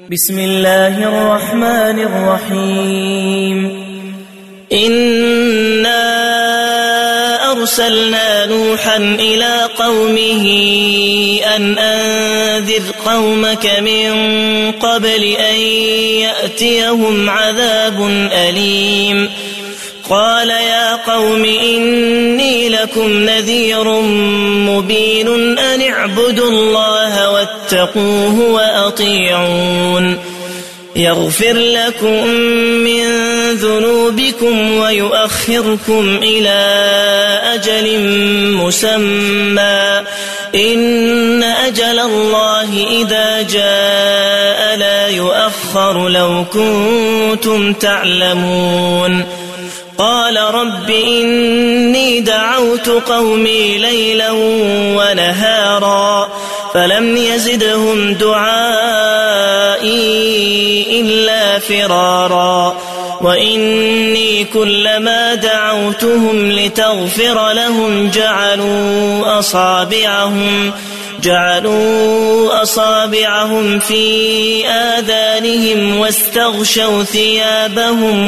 بسم الله الرحمن الرحيم إنا أرسلنا نوحا إلى قومه أن أنذر قومك من قبل أن يأتيهم عذاب أليم قال يا قوم إني لكم نذير مبين أن اعبدوا الله واتقوه وأطيعون يغفر لكم من ذنوبكم ويؤخركم إلى أجل مسمى إن أجل الله إذا جاء لا يؤخر لو كنتم تعلمون قال رب إني دعوت قومي ليلا ونهارا فلم يزدهم دعائي إلا فرارا وإني كلما دعوتهم لتغفر لهم جعلوا أصابعهم في آذانهم واستغشوا ثيابهم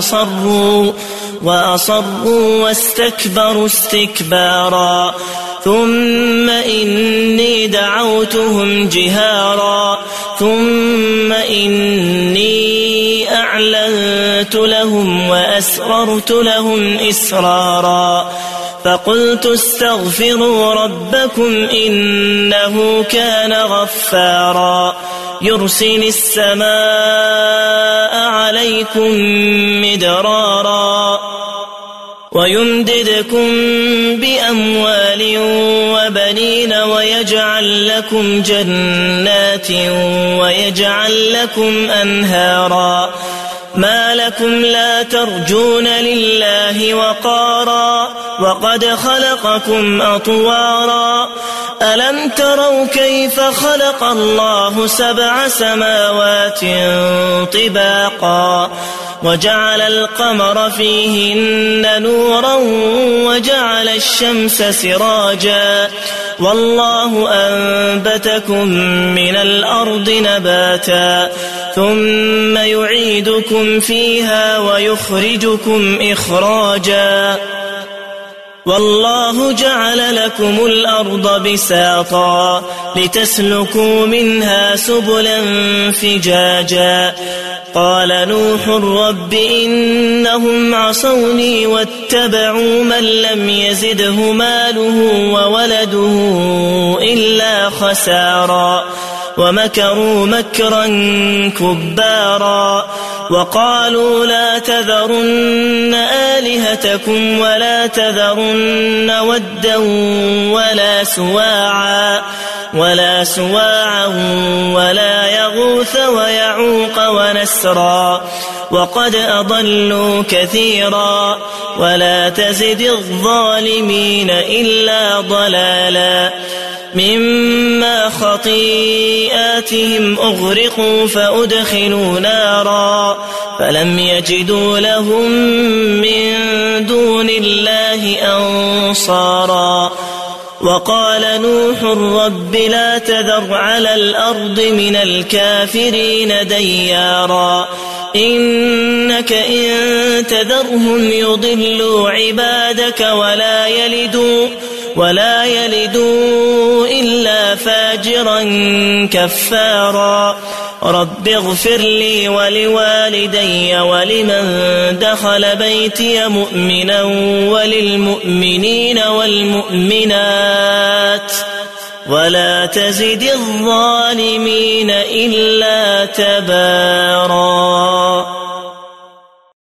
وأصروا واستكبروا استكبارا ثم إني دعوتهم جهارا ثم إني أعلنت لهم وأسررت لهم إسرارا فقلت استغفروا ربكم إنه كان غفارا يرسل السماء عليكم مدرارا ويمددكم بأموال وبنين ويجعل لكم جنات ويجعل لكم أنهارا ما لكم لا ترجون لله وقارا وقد خلقكم أطوارا ألم تروا كيف خلق الله 7 سماوات طباقا وجعل القمر فيهن نورا وجعل الشمس سراجا والله أنبتكم من الأرض نباتا ثم يعيدكم فيها ويخرجكم إخراجا والله جعل لكم الأرض بساطا لتسلكوا منها سبلا فجاجا قال نوح رب إنهم عصوني واتبعوا من لم يزده ماله وولده إلا خسارا ومكروا مكرا كبارا وقالوا لا تذرن آلهتكم ولا تذرن ودا ولا سواعا ولا يغوث ويعوق ونسرا وقد أضلوا كثيرا ولا تزد الظالمين إلا ضلالا مما خطيئاتهم أغرقوا فأدخلوا نارا فلم يجدوا لهم من دون الله أنصارا وقال نوح رب لا تذر على الأرض من الكافرين ديارا إنك إن تذرهم يضلوا عبادك ولا يلدوا إلا فاجرا كفارا رب اغفر لي ولوالدي ولمن دخل بيتي مؤمنا وللمؤمنين والمؤمنات ولا تزد الظالمين إلا تبارا.